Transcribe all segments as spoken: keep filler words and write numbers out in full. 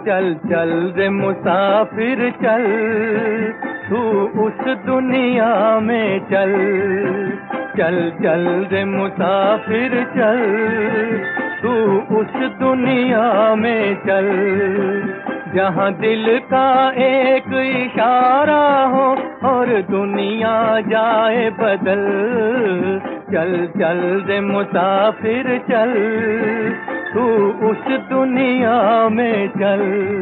चल चल रे मुसाफिर चल, तू उस दुनिया में चल। चल चल रे मुसाफिर चल, तू उस दुनिया में चल। जहाँ दिल का एक इशारा हो और दुनिया जाए बदल। चल चल रे मुसाफिर चल, तू उस दुनिया में चल।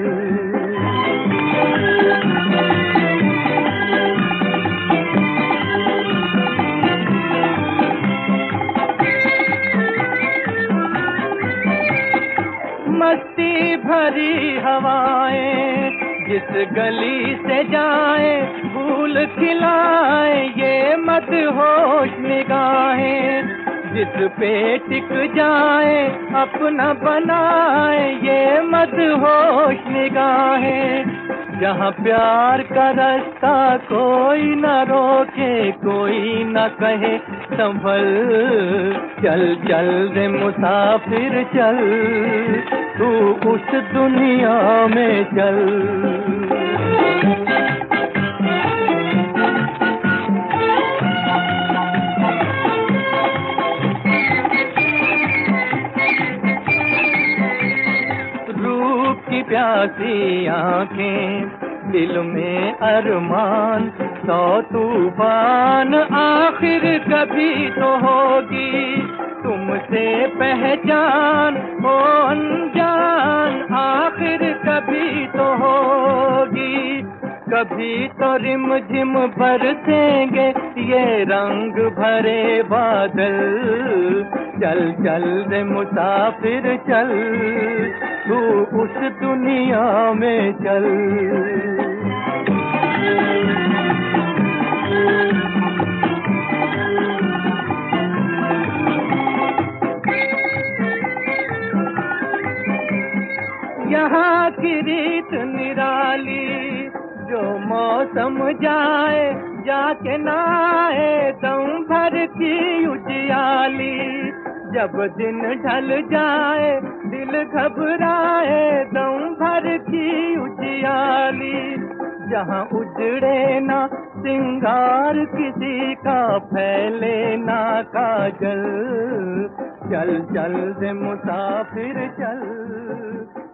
मस्ती भरी हवाएं जिस गली से जाए, फूल खिलाए ये मदहोश निगाहें। जिस पे टिक जाए अपना बनाए ये मदहोश निगाहें। जहाँ प्यार का रास्ता कोई न रोके, कोई न कहे संभल। चल चल रे मुसाफिर चल, तू उस दुनिया में चल। रूप की प्यासी आंखें, दिल में अरमान, सौ तूफान आखिर कभी तो होगी। तुमसे पहचान हो अनजान आखिर कभी तो होगी। कभी तो रिम झिम बरसेंगे ये रंग भरे बादल। चल चल रे मुसाफिर चल, तू उस दुनिया में चल। यहाँ की रीत निराली, जो मौसम जाए जाके नाए दम भर की उजियाली। जब दिन ढल जाए दिल घबराए दम भर की उजियाली। जहाँ उजड़े ना सिंगार किसी का, फैले ना काजल। चल चल रे मुसाफिर चल,